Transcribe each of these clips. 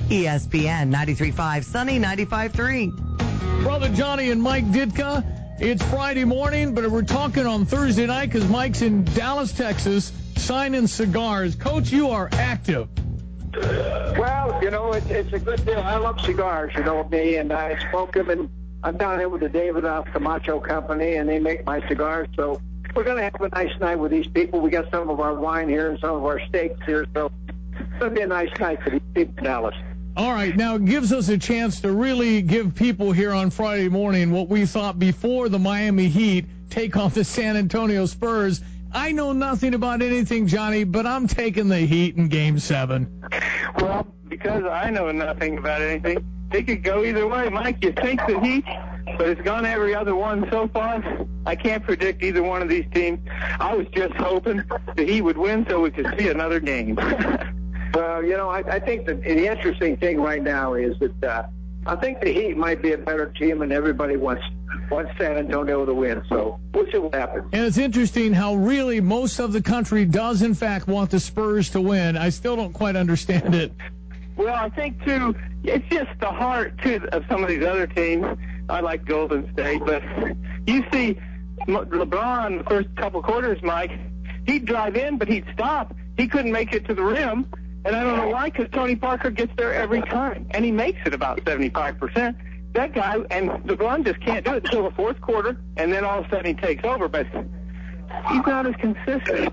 ESPN 93.5 Sunny 95.3. Brother Johnny and Mike Ditka. It's Friday morning, but we're talking on Thursday night because Mike's in Dallas, Texas, signing cigars. Coach, you are active. Well, it's a good deal. I love cigars, me, and I smoke them, and I'm down here with the David Camacho Company, and they make my cigars, so we're going to have a nice night with these people. We got some of our wine here and some of our steaks here, so it's going to be a nice night for these people in Dallas. All right, now it gives us a chance to really give people here on Friday morning what we thought before the Miami Heat take on the San Antonio Spurs. I know nothing about anything, Johnny, but I'm taking the Heat in Game 7. Well, because I know nothing about anything, it could go either way. Mike, you think the Heat, but it's gone every other one so far. I can't predict either one of these teams. I was just hoping the Heat would win so we could see another game. Well, I think that the interesting thing right now is that I think the Heat might be a better team, and everybody wants San Antonio to win. So we'll see what happens. And it's interesting how really most of the country does, in fact, want the Spurs to win. I still don't quite understand it. Well, I think, too, it's just the heart, too, of some of these other teams. I like Golden State, but you see LeBron the first couple quarters, Mike, he'd drive in, but he'd stop. He couldn't make it to the rim. And I don't know why, because Tony Parker gets there every time, and he makes it about 75%. That guy, and LeBron just can't do it until the fourth quarter, and then all of a sudden he takes over, but he's not as consistent.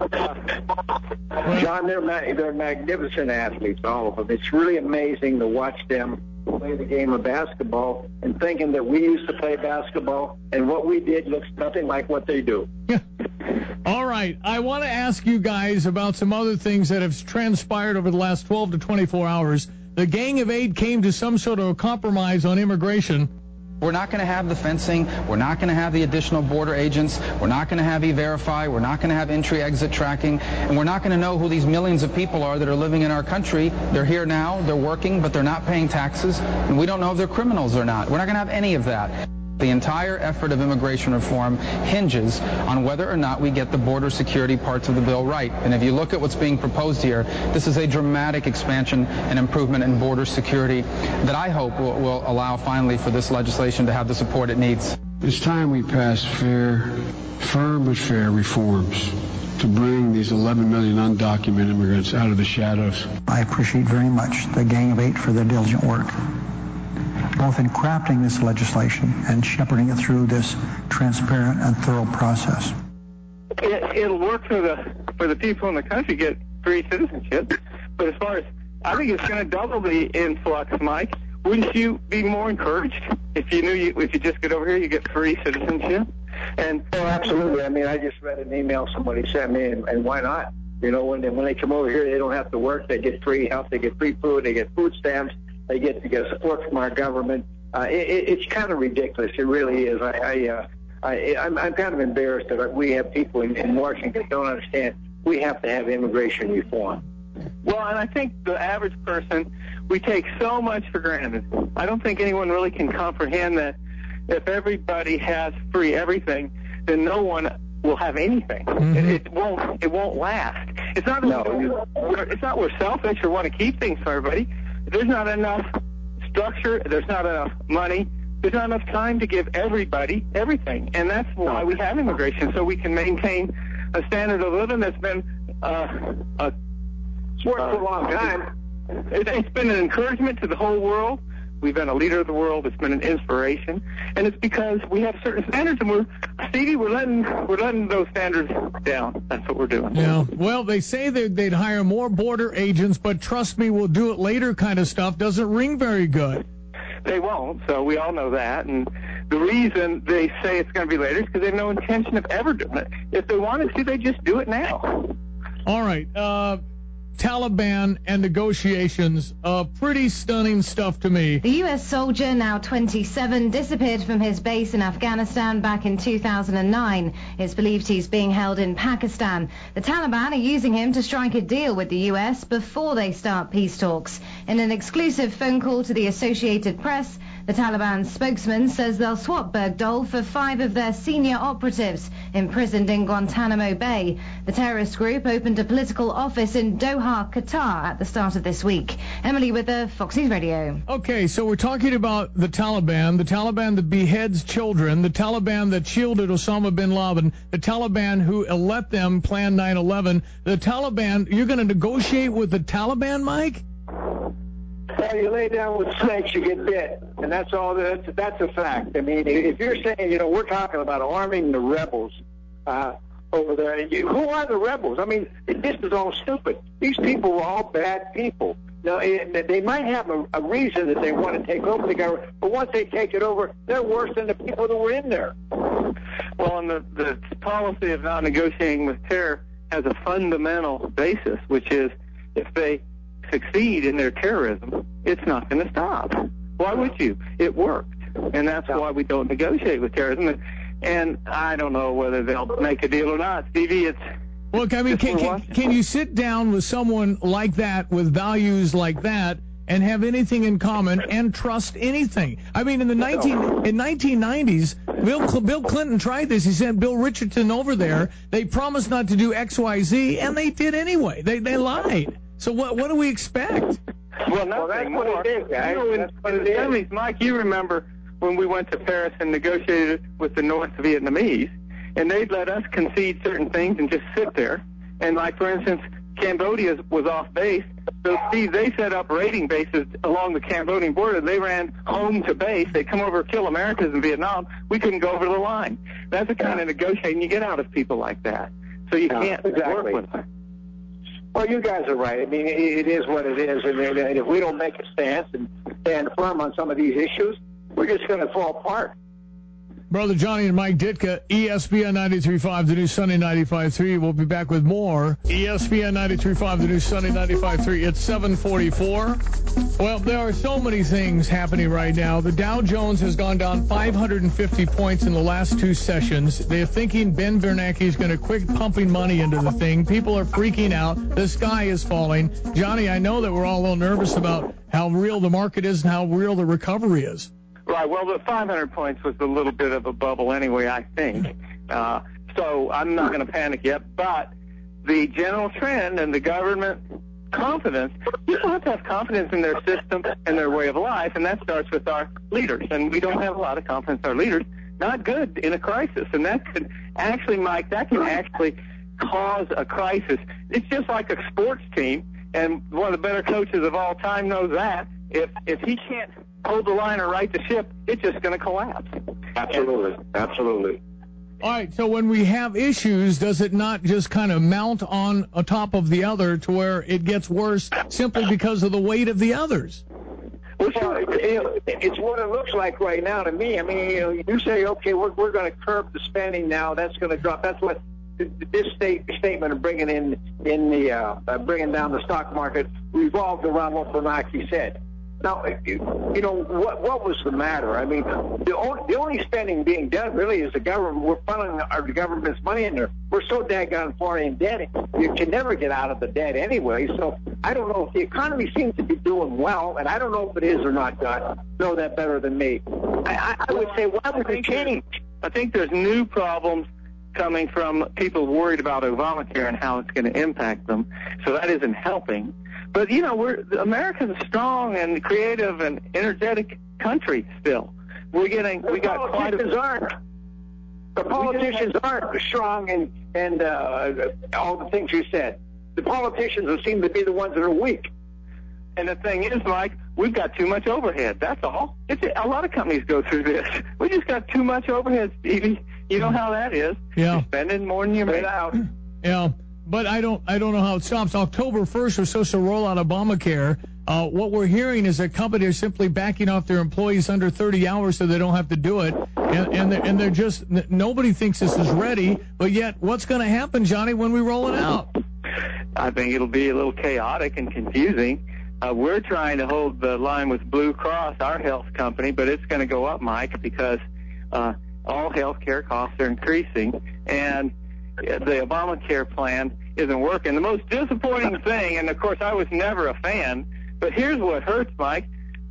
John, they're magnificent athletes, all of them. It's really amazing to watch them play the game of basketball and thinking that we used to play basketball, and what we did looks nothing like what they do. All right, I want to ask you guys about some other things that have transpired over the last 12 to 24 hours. The Gang of Eight came to some sort of a compromise on immigration. We're not going to have the fencing. We're not going to have the additional border agents. We're not going to have E-Verify. We're not going to have entry-exit tracking. And we're not going to know who these millions of people are that are living in our country. They're here now. They're working, but they're not paying taxes. And we don't know if they're criminals or not. We're not going to have any of that. The entire effort of immigration reform hinges on whether or not we get the border security parts of the bill right. And if you look at what's being proposed here, this is a dramatic expansion and improvement in border security that I hope will allow finally for this legislation to have the support it needs. It's time we pass firm but fair reforms to bring these 11 million undocumented immigrants out of the shadows. I appreciate very much the Gang of Eight for their diligent work, both in crafting this legislation and shepherding it through this transparent and thorough process. It'll work for the people in the country get free citizenship, but as far as I think it's going to double the influx, Mike. Wouldn't you be more encouraged if you knew if you just get over here you get free citizenship? And absolutely. I mean, I just read an email somebody sent me, and why not? When they come over here, they don't have to work. They get free health. They get free food. They get food stamps. They get support from our government. It's kind of ridiculous. It really is. I'm kind of embarrassed that we have people in Washington that don't understand we have to have immigration reform. Well, and I think the average person, we take so much for granted. I don't think anyone really can comprehend that if everybody has free everything, then no one will have anything. Mm-hmm. It won't last. It's not we're selfish or want to keep things for everybody. There's not enough structure. There's not enough money. There's not enough time to give everybody everything. And that's why we have immigration, so we can maintain a standard of living that's been worked for a long time. It's been an encouragement to the whole world. We've been a leader of the world. It's been an inspiration, and it's because we have certain standards, and we're letting those standards down. That's what we're doing. Yeah. Well, they say they'd hire more border agents, but trust me, we'll do it later kind of stuff doesn't ring very good. They won't, so we all know that. And the reason they say it's going to be later is because they have no intention of ever doing it. If they wanted to, they'd just do it now. All right. Taliban and negotiations, pretty stunning stuff to me. The U.S. soldier, now 27, disappeared from his base in Afghanistan back in 2009. It's believed he's being held in Pakistan. The Taliban are using him to strike a deal with the U.S. before they start peace talks. In an exclusive phone call to the Associated Press, The Taliban spokesman says they'll swap Bergdahl for 5 of their senior operatives imprisoned in Guantanamo Bay. The terrorist group opened a political office in Doha, Qatar at the start of this week. Emily Wither, Fox News Radio. Okay, so we're talking about the Taliban that beheads children, the Taliban that shielded Osama bin Laden, the Taliban who let them plan 9/11, the Taliban. You're going to negotiate with the Taliban, Mike? Well, you lay down with snakes, you get bit, and that's all. That's a fact. I mean, if you're saying, we're talking about arming the rebels over there, who are the rebels? I mean, this is all stupid. These people are all bad people. Now, they might have a reason that they want to take over the government, but once they take it over, they're worse than the people that were in there. Well, and the policy of not negotiating with terror has a fundamental basis, which is if they succeed in their terrorism, it's not going to stop. Why would you? It worked. And that's why we don't negotiate with terrorism. And I don't know whether they'll make a deal or not. Stevie, Look, I mean, can you sit down with someone like that with values like that and have anything in common and trust anything? I mean, in the 1990s, Bill Clinton tried this. He sent Bill Richardson over there. They promised not to do XYZ, and they did anyway. They lied. So what do we expect? Well, that's what it is, guys. That's what it is. Mike, you remember when we went to Paris and negotiated with the North Vietnamese, and they'd let us concede certain things and just sit there. And like, for instance, Cambodia was off base. So, Steve, they set up raiding bases along the Cambodian border. They ran home to base. They'd come over and kill Americans in Vietnam. We couldn't go over the line. That's the kind of negotiating you get out of people like that. So you can't work with them. Well, you guys are right. I mean, it is what it is. And if we don't make a stance and stand firm on some of these issues, we're just going to fall apart. Brother Johnny and Mike Ditka, ESPN 93.5, the new Sunny 95.3. We'll be back with more. ESPN 93.5, the new Sunny 95.3. It's 7:44. Well, there are so many things happening right now. The Dow Jones has gone down 550 points in the last 2 sessions. They're thinking Ben Bernanke is going to quit pumping money into the thing. People are freaking out. The sky is falling. Johnny, I know that we're all a little nervous about how real the market is and how real the recovery is. Right. Well, the 500 points was a little bit of a bubble anyway, I think. So I'm not going to panic yet. But the general trend and the government confidence, people have to have confidence in their system and their way of life, and that starts with our leaders. And we don't have a lot of confidence in our leaders. Not good in a crisis. And that could actually, Mike, cause a crisis. It's just like a sports team, and one of the better coaches of all time knows that. If he can't hold the line or right the ship, it's just going to collapse. Absolutely. All right, so when we have issues, does it not just kind of mount on top of the other to where it gets worse simply because of the weight of the others? Well, it's what it looks like right now to me. I mean, you say, okay, we're going to curb the spending now. That's going to drop. That's what this statement of bringing bringing down the stock market revolved around what Bernanke said. Now, what was the matter? I mean, the only spending being done really is the government. We're funneling our government's money in there. We're so daggone far in debt, you can never get out of the debt anyway. So I don't know if the economy seems to be doing well, and I don't know if it is or not, God. Know that better than me. I would say, why would they change? I think there's new problems coming from people worried about Obamacare and how it's going to impact them. So that isn't helping. But, America's a strong and creative and energetic country still. The politicians aren't strong and all the things you said. The politicians seem to be the ones that are weak. And the thing is, Mike, we've got too much overhead. That's all. A lot of companies go through this. We just got too much overhead, Stevie. You know how that is. Yeah. You're spending more than you make out. Yeah. But I don't know how it stops. October 1st, we're supposed to roll out Obamacare. What we're hearing is that companies are simply backing off their employees under 30 hours so they don't have to do it. And they're just, nobody thinks this is ready. But yet, what's going to happen, Johnny, when we roll it out? I think it'll be a little chaotic and confusing. We're trying to hold the line with Blue Cross, our health company, but it's going to go up, Mike, because all health care costs are increasing. And the Obamacare plan isn't working. The most disappointing thing, and of course I was never a fan, but here's what hurts, Mike.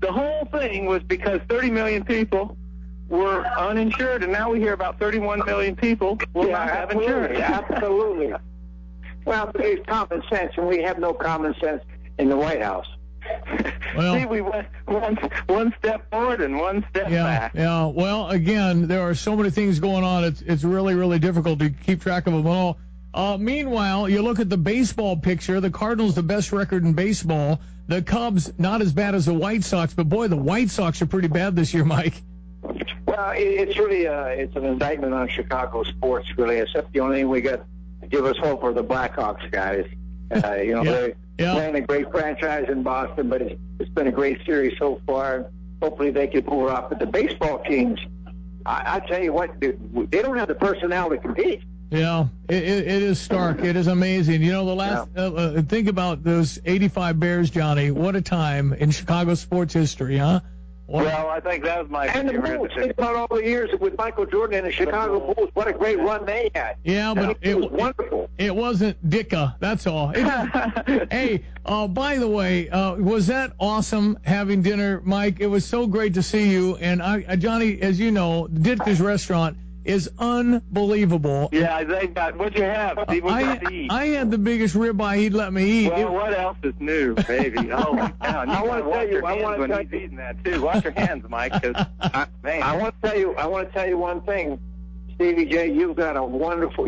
the whole thing was because 30 million people were uninsured, and now we hear about 31 million people will not have insurance. Absolutely. Well, it's common sense, and we have no common sense in the White House. Well, See, we went one step forward and one step back. Yeah. Well, again, there are so many things going on. It's really, really difficult to keep track of them all. Meanwhile, you look at the baseball picture. The Cardinals, the best record in baseball. The Cubs, not as bad as the White Sox, but boy, the White Sox are pretty bad this year, Mike. Well, it's really it's an indictment on Chicago sports, really. Except the only thing we got to give us hope are the Blackhawks guys. They're playing a great franchise in Boston, but it's been a great series so far. Hopefully they can pull it off. But the baseball teams, I tell you what, they don't have the personnel to compete. Yeah, it is stark. It is amazing. You know, the last think about those 85 Bears, Johnny. What a time in Chicago sports history, huh? Well, I think that was my favorite. And the Bulls, think about all the years with Michael Jordan and the Chicago Bulls. What a great run they had. Yeah, but it was wonderful. It wasn't Dicka, that's all. Hey, by the way, was that awesome having dinner, Mike? It was so great to see you. And Johnny, as you know, Ditka's restaurant is unbelievable. Yeah, they got. What'd you have, Steve? What did you eat? I had the biggest ribeye he'd let me eat. Well, what else is new, baby? Oh, man. I want to tell you. I want to tell you. Eating that too. Wash your hands, Mike. Man. I want to tell you one thing, Stevie J. You've got a wonderful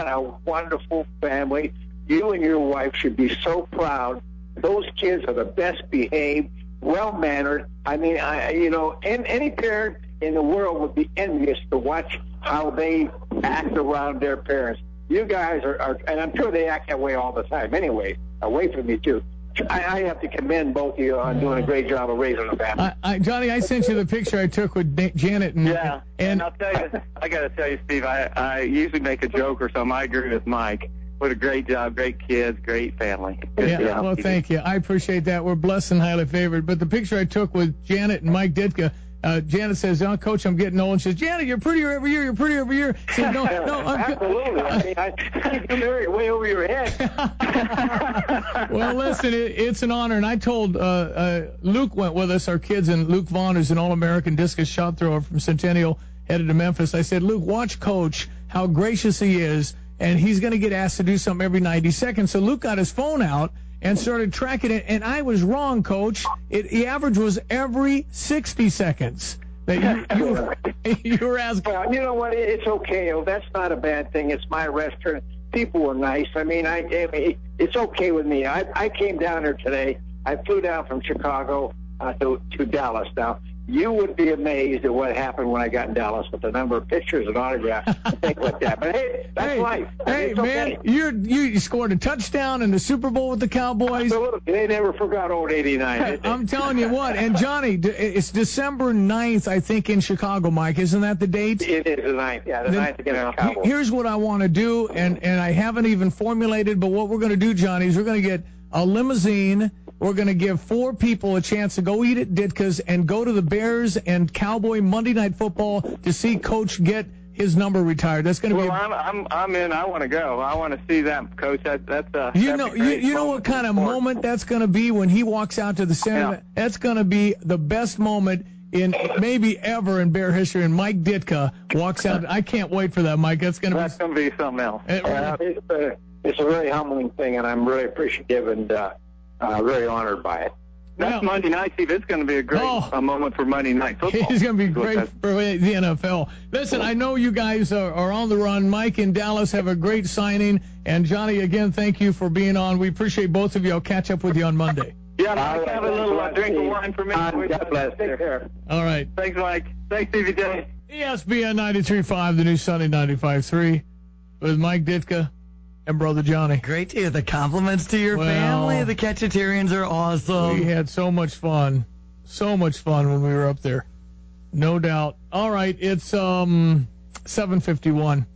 family. You and your wife should be so proud. Those kids are the best behaved, well mannered. I mean, any parent in the world would be envious to watch how they act around their parents. You guys are, and I'm sure they act that way all the time anyway, away from me too. I have to commend both of you on doing a great job of raising a family. Johnny, I sent you the picture I took with Janet. And I'll tell you, I got to tell you, Steve, I usually make a joke or something. I agree with Mike. What a great job, great kids, great family. Good job. Well, thank you. I appreciate that. We're blessed and highly favored. But the picture I took with Janet and Mike Ditka, Janet says, Coach, I'm getting old. She says, Janet, you're prettier every year. You're prettier every year. She says, no, absolutely. I mean, I think you're married way over your head. Well, listen, it's an honor. And I told Luke went with us, our kids, and Luke Vaughn, who's an All-American discus shot thrower from Centennial, headed to Memphis. I said, Luke, watch Coach, how gracious he is, and he's going to get asked to do something every 90 seconds. So Luke got his phone out and started tracking it, and I was wrong, Coach. The average was every 60 seconds that you were asking. Well, you know what? It's okay. That's not a bad thing. It's my restaurant. People were nice. I mean, it's okay with me. I came down here today. I flew down from Chicago to Dallas. Now, you would be amazed at what happened when I got in Dallas with the number of pictures and autographs and things like that. But hey, that's life. Hey, man, you scored a touchdown in the Super Bowl with the Cowboys. Absolutely. They never forgot old 89. I'm telling you what. And Johnny, it's December 9th, I think, in Chicago, Mike. Isn't that the date? It is the 9th. Yeah, the 9th against the Cowboys. Here's what I want to do, and I haven't even formulated, but what we're going to do, Johnny, is we're going to get a limousine. We're going to give 4 people a chance to go eat at Ditka's and go to the Bears and Cowboy Monday Night Football to see Coach get his number retired. That's going to be. I'm in. I want to go. I want to see that, Coach. That's you know what kind of moment that's going to be when he walks out to the center. Yeah. That's going to be the best moment in maybe ever in Bear history. And Mike Ditka walks out. I can't wait for that, Mike. That's going to be something else. It's a very humbling thing, and I'm really appreciative and very honored by it. That's Monday night, Steve. It's going to be a great moment for Monday Night Football. It's going to be great for the NFL. Listen, I know you guys are on the run. Mike in Dallas have a great signing. And, Johnny, again, thank you for being on. We appreciate both of you. I'll catch up with you on Monday. Yeah, Mike, have a little drink of wine for me. God bless. Take care. All right. Thanks, Mike. Thanks, Stevie J. ESPN 93.5, the new Sunday 95.3 with Mike Ditka and Brother Johnny. Great to hear the compliments to your family. The Ketchetarians are awesome. We had so much fun. So much fun when we were up there. No doubt. All right, it's 7:51.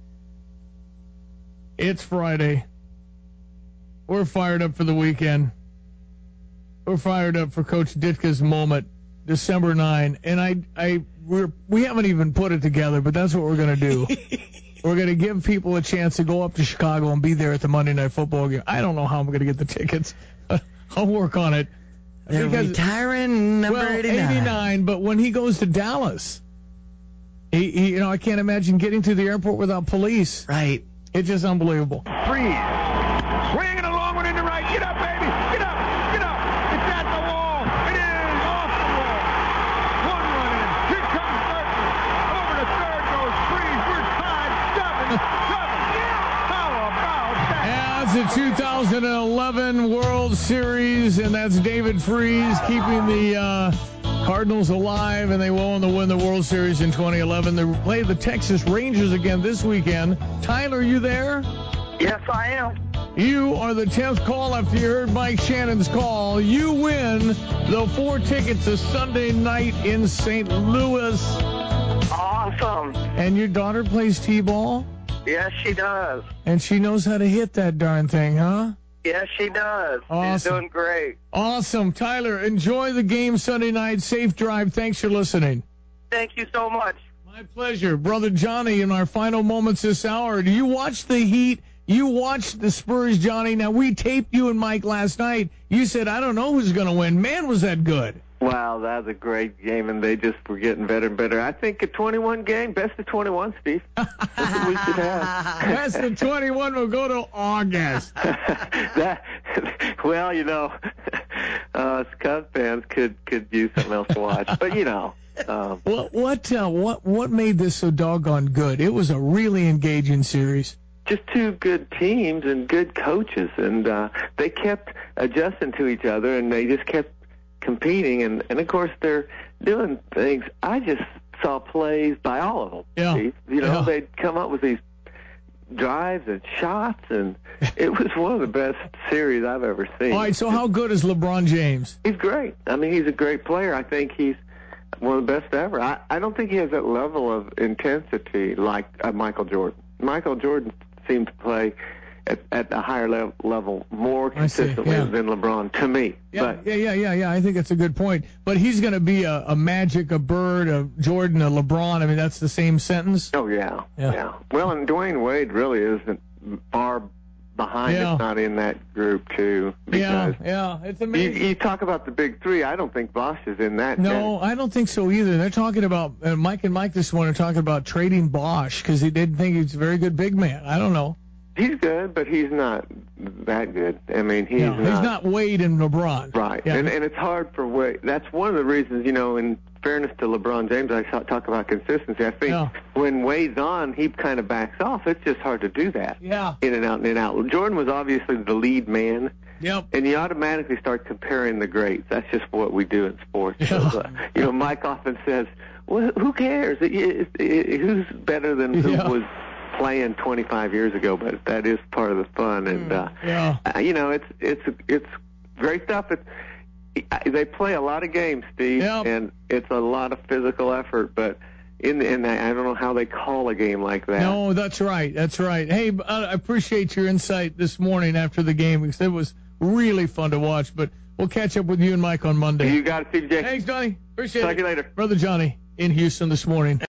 It's Friday. We're fired up for the weekend. We're fired up for Coach Ditka's moment, December 9. And we haven't even put it together, but that's what we're going to do. We're going to give people a chance to go up to Chicago and be there at the Monday Night Football game. I don't know how I'm going to get the tickets. I'll work on it. They're retiring number 89. 89, but when he goes to Dallas, he I can't imagine getting to the airport without police. Right. It's just unbelievable. Freeze. Swinging a long one into right. Get up, baby. Get up. Get up. It's at the wall. It is off the wall. One run in. Here comes Burton. Over to third goes Freeze. We're tied. 7-7. How about that? Yeah, it's the 2011 World Series, and that's David Freese keeping the Cardinals alive, and they will win the World Series in 2011. They play the Texas Rangers again this weekend. Tyler, you there? Yes, I am. You are the 10th call after you heard Mike Shannon's call. You win the 4 tickets to Sunday night in St. Louis. Awesome. And your daughter plays T-ball? Yes, she does. And she knows how to hit that darn thing, huh? Yes, she does. Awesome. She's doing great. Awesome. Tyler, enjoy the game Sunday night. Safe drive. Thanks for listening. Thank you so much. My pleasure. Brother Johnny, in our final moments this hour, do you watch the Heat? You watched the Spurs, Johnny. Now, we taped you and Mike last night. You said, I don't know who's going to win. Man, was that good. Wow, that was a great game, and they just were getting better and better. I think a 21 game, best of 21, Steve. That's what we should have. Best of 21 will go to August. Well, us Cubs fans could use something else to watch, but What made this so doggone good? It was a really engaging series. Just two good teams and good coaches, and they kept adjusting to each other, and they just kept competing, and of course they're doing things. I just saw plays by all of them. Yeah. Steve. They'd come up with these drives and shots, and it was one of the best series I've ever seen. All right, so how good is LeBron James? He's great. I mean, he's a great player. I think he's one of the best ever. I don't think he has that level of intensity like Michael Jordan. Michael Jordan seemed to play at a higher level more consistently than LeBron, to me. Yeah, I think that's a good point. But he's going to be a Magic, a Bird, a Jordan, a LeBron. I mean, that's the same sentence. Oh, yeah. Well, and Dwayne Wade really isn't far behind, if not in that group, too. Because it's amazing. You talk about the big three. I don't think Bosch is in that. No, I don't think so either. They're talking about, Mike and Mike this morning are talking about trading Bosch because they didn't think he's a very good big man. I don't know. He's good, but he's not that good. I mean, he's not Wade and LeBron. Right. Yeah. And it's hard for Wade. That's one of the reasons, in fairness to LeBron James, I talk about consistency. I think when Wade's on, he kind of backs off. It's just hard to do that. Yeah. In and out and in and out. Jordan was obviously the lead man. Yep. And you automatically start comparing the greats. That's just what we do in sports. Yeah. So, Mike often says, well, who cares? Who's better than who was playing 25 years ago? But that is part of the fun, and it's great stuff. They play a lot of games, Steve, and it's a lot of physical effort. But I don't know how they call a game like that. No, that's right. Hey, I appreciate your insight this morning after the game because it was really fun to watch. But we'll catch up with you and Mike on Monday. You got it, Steve J. Thanks, Johnny. Appreciate it. Talk to you later, Brother Johnny in Houston this morning.